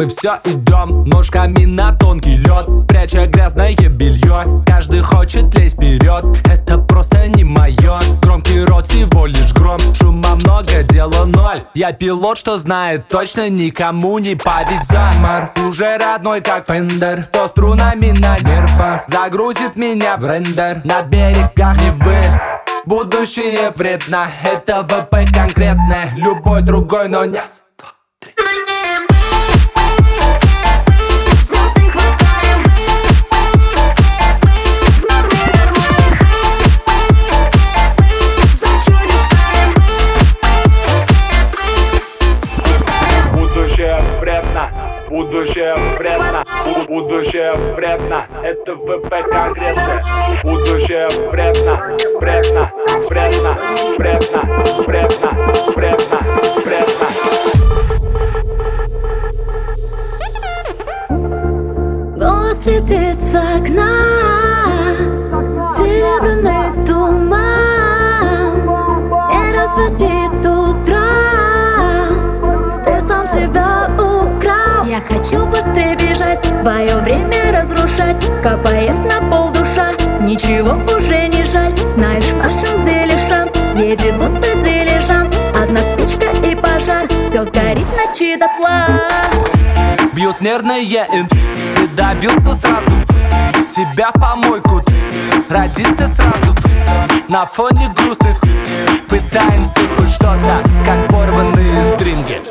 Мы все идем ножками на тонкий лед, пряча грязное белье. Каждый хочет лезть вперед, это просто не мое. Громкий рот всего лишь гром, шума много, дело ноль. Я пилот, что знает точно, никому не повезет. Мар уже родной как Фендер, то струнами на нервах загрузит меня в рендер. На берегах Невы будущее вредно, это ВП конкретно. Любой другой, но не раз, два, три. Будущее вредно, будущее вредно, это ВП конкретно. Будущее вредно, вредно, вредно, вредно, вредно, вредно, вредно. Голос летит с окна, серебряный туман не разводит утра. Ты сам себя украл. Я хочу быстрее бежать, свое время разрушать. Капает на пол душа, ничего уже не жаль. Знаешь, в нашем деле шанс, едет будто дилижанс. Одна спичка и пожар, все сгорит ночи дотла. Бьют нервные ты добился сразу. Себя в помойку родит ты сразу. На фоне грустных пытаемся хоть что-то, как порванные стринги.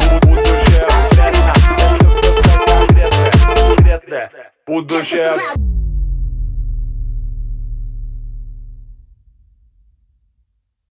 Будущее.